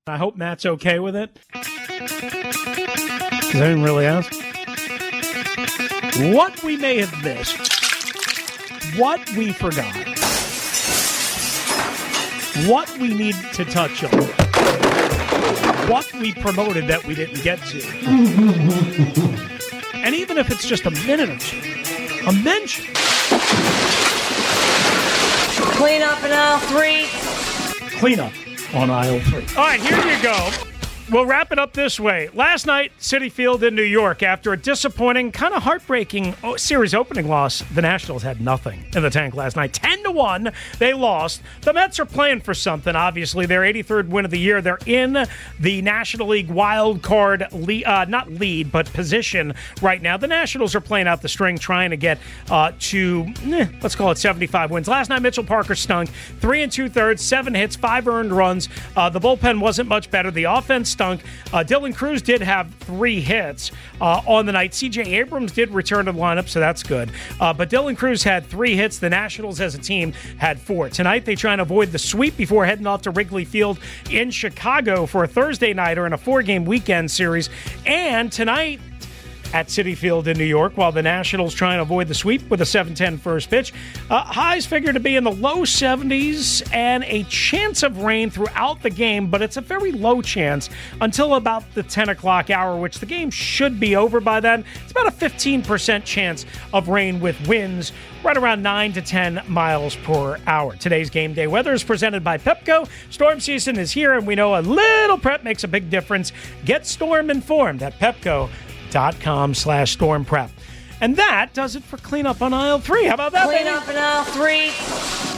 I hope Matt's okay with it. Because I didn't really ask. What we may have missed. What we forgot. What we need to touch on. What we promoted that we didn't get to. And even if it's just a minute or two, a mention. Clean up in aisle 3. Clean up on aisle 3. All right, here you go. We'll wrap it up this way. Last night, Citi Field in New York, after a disappointing, kind of heartbreaking series opening loss, the Nationals had nothing in the tank last night. 10-1, they lost. The Mets are playing for something, obviously. Their 83rd win of the year. They're in the National League wild card, not lead, but position right now. The Nationals are playing out the string, trying to get let's call it 75 wins. Last night, Mitchell Parker stunk. 3 2/3, 7 hits, 5 earned runs. The bullpen wasn't much better. The offense stunk. Dylan Cruz did have 3 hits on the night. C.J. Abrams did return to the lineup, so that's good. But Dylan Cruz had 3 hits. The Nationals as a team had 4. Tonight, they try and avoid the sweep before heading off to Wrigley Field in Chicago for a Thursday nighter in a 4-game weekend series. And tonight, at Citi Field in New York, while the Nationals try and avoid the sweep with a 7:10 first pitch. Highs figure to be in the low 70s and a chance of rain throughout the game, but it's a very low chance until about the 10 o'clock hour, which the game should be over by then. It's about a 15% chance of rain with winds right around 9 to 10 miles per hour. Today's game day weather is presented by Pepco. Storm season is here, and we know a little prep makes a big difference. Get storm informed at Pepco.com/storm prep. And that does it for Cleanup on aisle 3. How about that, Clean up in aisle 3.